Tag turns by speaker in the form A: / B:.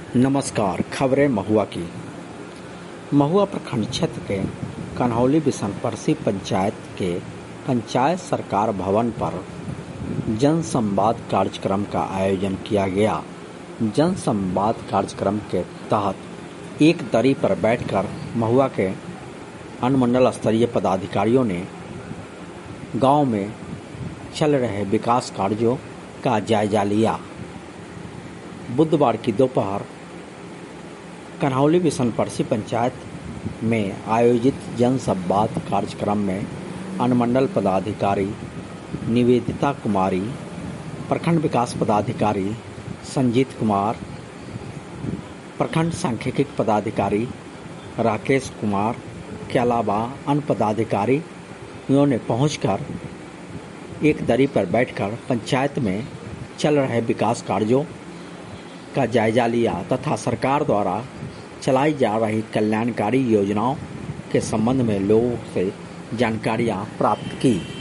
A: नमस्कार। खबरें महुआ की। महुआ प्रखंड क्षेत्र के कन्हौली बिशनपरसी पंचायत के पंचायत सरकार भवन पर जन संवाद कार्यक्रम का आयोजन किया गया। जन संवाद कार्यक्रम के तहत एक दरी पर बैठकर महुआ के अनुमंडल स्तरीय पदाधिकारियों ने गांव में चल रहे विकास कार्यों का जायजा लिया। बुधवार की दोपहर कन्हौली बिशनपरसी पंचायत में आयोजित जन संवाद कार्यक्रम में अनुमंडल पदाधिकारी निवेदिता कुमारी, प्रखंड विकास पदाधिकारी संजीत कुमार, प्रखंड सांख्यिकी पदाधिकारी राकेश कुमार के अलावा अन्य पदाधिकारियों ने पहुंचकर एक दरी पर बैठकर पंचायत में चल रहे विकास कार्यों का जायजा लिया तथा सरकार द्वारा चलाई जा रही कल्याणकारी योजनाओं के संबंध में लोगों से जानकारियां प्राप्त की।